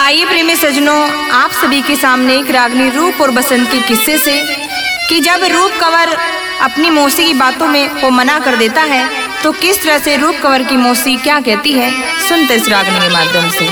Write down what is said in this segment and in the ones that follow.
आइए प्रेमी सजनों, आप सभी के सामने एक रागनी रूप और बसंत के किस्से से कि जब रूप कंवर अपनी मौसी की बातों में वो मना कर देता है तो किस तरह से रूप कंवर की मौसी क्या कहती है, सुनते इस रागनी के माध्यम से।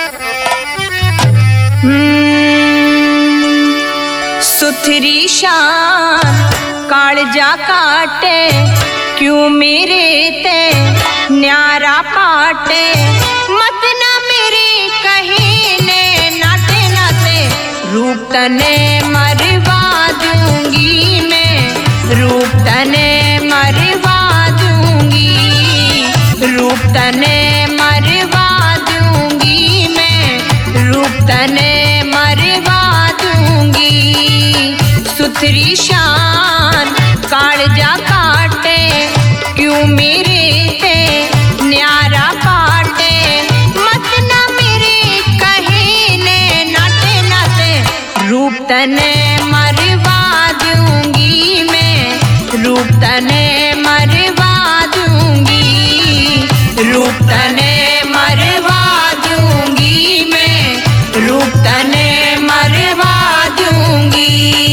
सुथरी शान कालजा काटे क्यों मेरे ते न्यारा पाटे, मत ना मेरे कहे ने नाटे नाटे, रूप तने मरवा दूंगी मैं, रूप तने मरवा दूंगी, रूप तने मरवा दूंगी मैं, रूप तने मरवा दूंगी। सुथरी शान कालजा काटे क्यों मेरे ते न्यारा पाटे, मत ना मेरे कहे ने नाटे नाटे, रूप तने मरवा दूंगी मैं, रूप तने मरवा दूंगी, रूप तने मरवा दूंगी मैं, रूप तने मरवा दूंगी।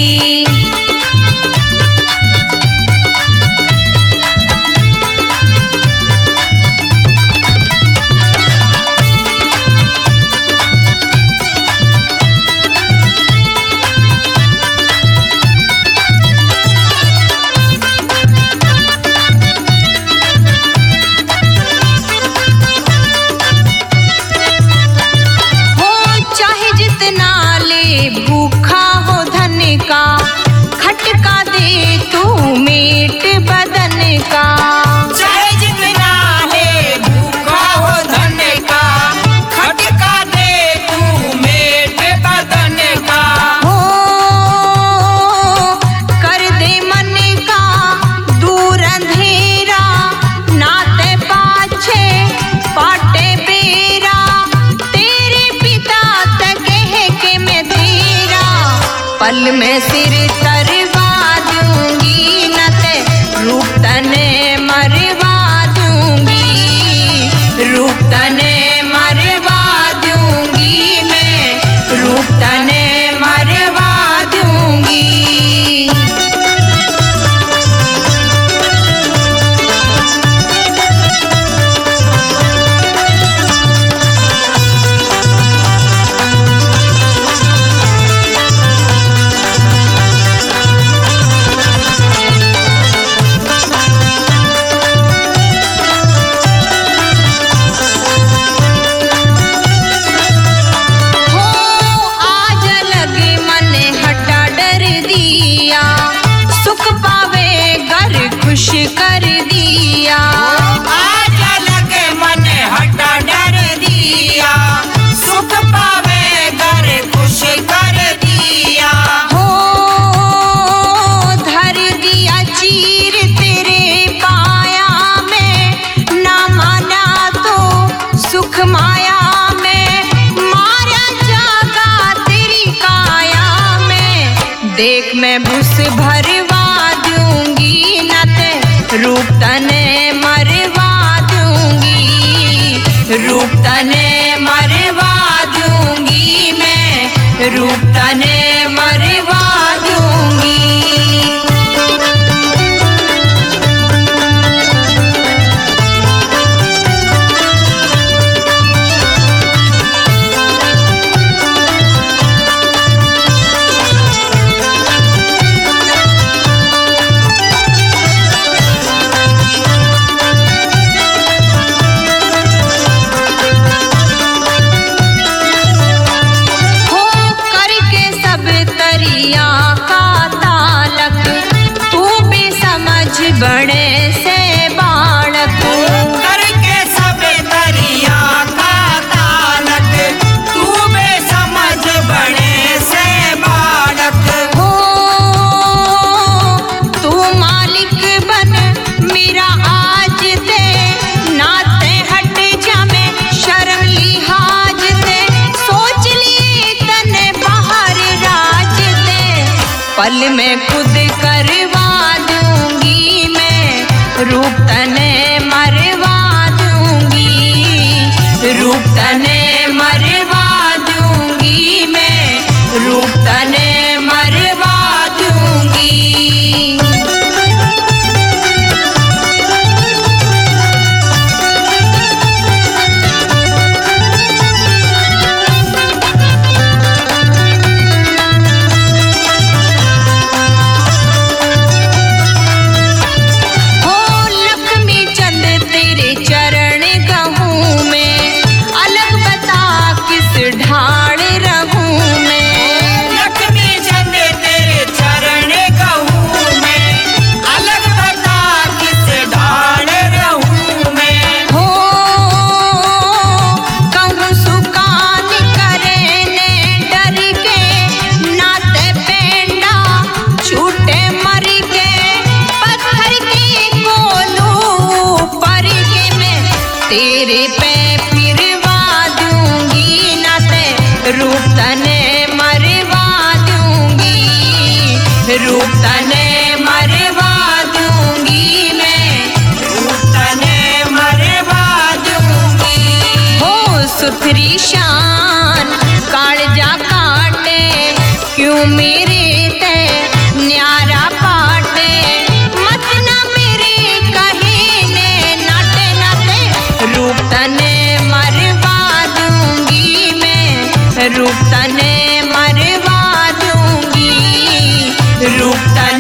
भूखा हो धन का खटका दे तू मीट बदन का, चाहे जितना ले भूखा हो धन का खटका दे तू मीट बदन का। हो कर दे मन का दूर अंधेरा, नाते पाछे पाटे बेरा, तेरे पिता तक कह के मैं तेरा पल में सिर तरवा दूंगी, न ते रूप तने मरवा दूंगी, रूप तने मरवा दूंगी मैं, रूप तने मरवा दूंगी। खुश कर दिया आज लगे मन हटा डर दिया, सुख पावे घर खुश कर दिया। हो धर दिया चीर तेरे पाया में, ना माना तो सुख माया में, मारा जागा तेरी काया में, देख मैं भूस भरवा दूंगी, रूप तने मरवा दूंगी, रूप तने मरवा दूंगी मैं, रूप तने मरवा दूंगी। बड़े से बालक करके सब दरिया का तालक, तू बेसमझ बड़े से बालक। हो तू मालिक बन मेरा आज दे, नाते हट जा मैं शर्म लिहाज दे, सोच ली तने बाहर राज दे, पल में खुद करवा दूंगी मैं, रूप तने मरवा दूंगी, रूप तने मरवा दूंगी। रूप तने मरवा दूंगी, रूप तने मरवा दूंगी मैं, रूप तने मरवा दूंगी। हो सुथरी शान कालजा काटे, क्यों मेरे ते न्यारा पाटे, मत ना मेरे कहे ने नाटे नाटे। रूप तने मरवा दूंगी मैं, रूप तने मरवा दूंगी, रूप तने